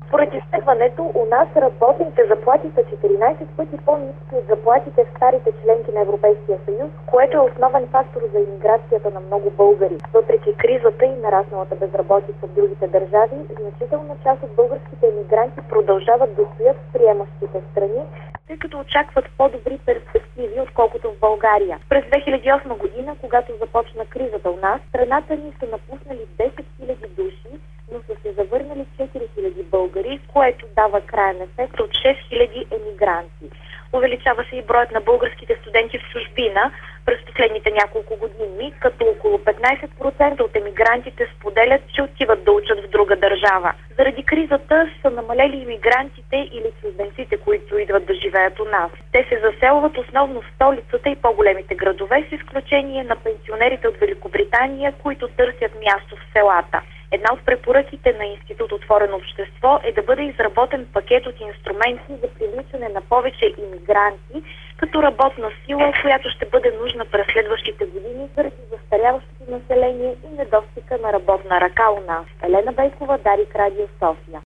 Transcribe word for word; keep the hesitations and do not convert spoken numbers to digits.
Според изследването, у нас работните заплати са четиринайсет пъти по-ниски от заплатите в старите членки на Европейския съюз, което е основен фактор за имиграцията на много българи. Въпреки кризата и нарасналата безработица в другите държави, значителна част от българските емигранти продължават да стоят в приемащите страни, тъй като очакват по-добри перспективи, отколкото в България. През две хиляди и осма година, когато започна кризата у нас, страната ни са напуснали десет хиляди души, но са се завърнали четири хиляди българи, което дава краен ефект от шест хиляди емигранти. Увеличава се и броят на българските студенти в чужбина през последните няколко години, като около петнайсет процента от емигрантите споделят, че отиват да учат в друга държава. Заради кризата са намалели имигрантите или чужденците, които идват да живеят у нас. Те се заселват основно в столицата и по-големите градове, с изключение на пенсионерите от Великобритания, които търсят място в селата. Една от препоръките на Институт Отворено общество е да бъде изработен пакет от инструменти за привличане на повече имигранти като работна сила, която ще бъде нужна през следващите години заради застаряващото население и недостига на работна ръка у нас. Елена Бейкова, Дарик, Радио София.